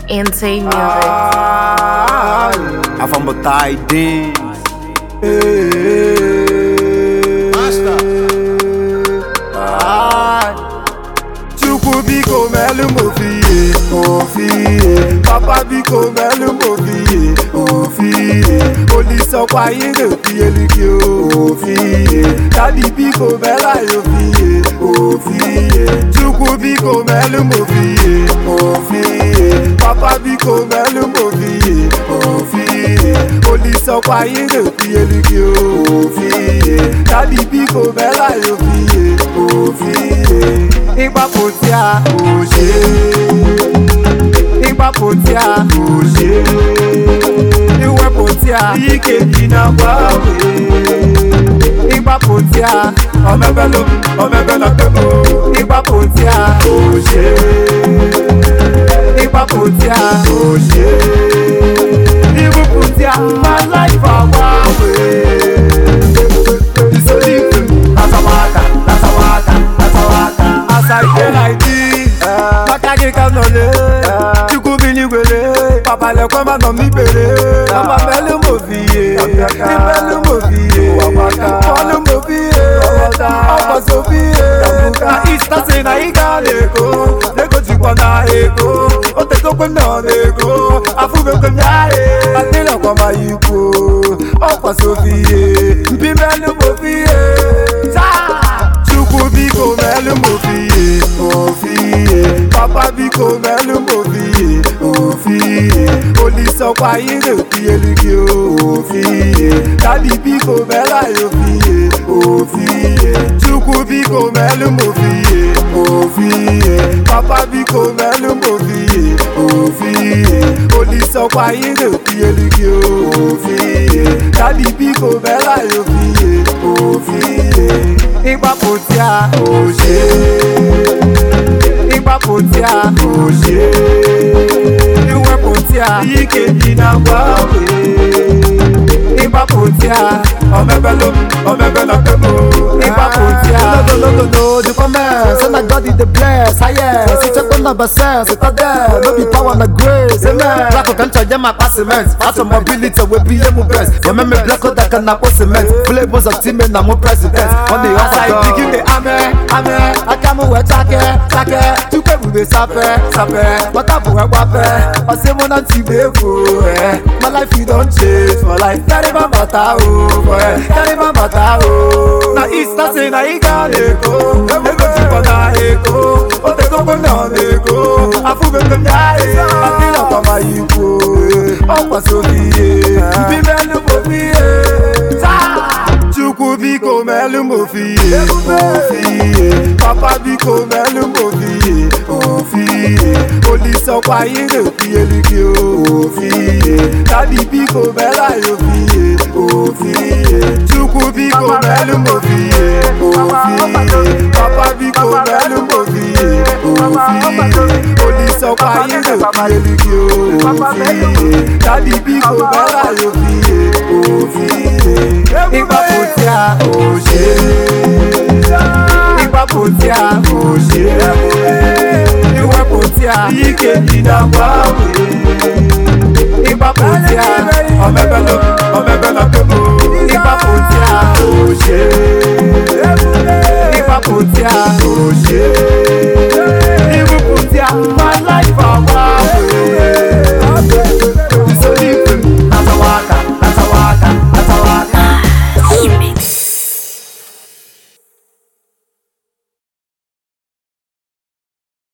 Insane music. I from Bataille Chukwu biko melu mofiye, ofiye. Papa biko melu mofiye, ofiye. Olisokwa yire fiye likyo, ofiye. Daddy biko mela yofiye, ofiye. Chukwu biko melu mofiye, ofiye. Papa biko melu mofiye, ofiye. Olisokwa yire fiye likyo, ofiye. Daddy biko mela yofiye, ofiye. Igbapotia oje, Igbapotia oje, Iwepotia ike bi na gbawe. Igbapotia omebelo tebo. Igbapotia oje, Igbapotia oje, Iwepotia my life awawe. It's so different, that's a waka. As I feel like this, Makage kanole, Chukwu biligwele, Papa le kwema no mi bere. Mama melu mofiye, melu mofiye, melu mofiye, Opa sofiye. Na Easter say na igaleko, leko chikwa na eko, ote tokwe no leko, afube kwe myae, atila kwa mayiko, Opa sofiye, mpi melu mofiye. Chukwu biko melu mofiye, ofiye. Papa biko melu mofiye, ofiye. Olisokwa yire fiye likyo, ofiye. Daddy biko mela yofiye, ofiye. Chukwu biko melu mofiye, ofiye. Papa biko melu mofiye, ofiye. Olisokwa yire fiye likyo, ofiye. Daddy biko mela yofiye, ofiye. Igbapotia oje, Igbapotia oje, Iwepotia ike bi na gbawe. Igbapotia omebelo tebo. Igbapotia no, the comments and I got it the bless. I yes, it's a number sense. It's a there, no be power and grace. Amen. Black can charge my passiments. As a mobility will be a best. Remember black that can not cement. Flavors of team and I'm a president. On the other side, begin the I come with take. To come with the sape. What up for a wape? I say one and see my life you don't change. My life, Tariba Matao. Na Easter say na igaleko, leko chikwa na eko, ote tokwe no leko, afube kwe myae, atila kwa mayiko, Opa sofiye, mpi melu mofiye. Chukwu biko melu mofiye, ofiye. Papa biko melu mofiye, ofiye. Olisokwa yire fiye likyo, ofiye. Daddy biko mela yofiye, ofiye. Chukwu biko melu mofiye, ofiye. Papa biko melu mofiye, ofiye. Olisokwa yire fiye likyo, ofiye. Daddy biko mela yofiye, ofiye. Igbapotia oje, Igbapotia oje, Iwepotia ike bi na gbawe. Igbapotia omebelo tebo. Igbapotia oje, Igbapotia oje.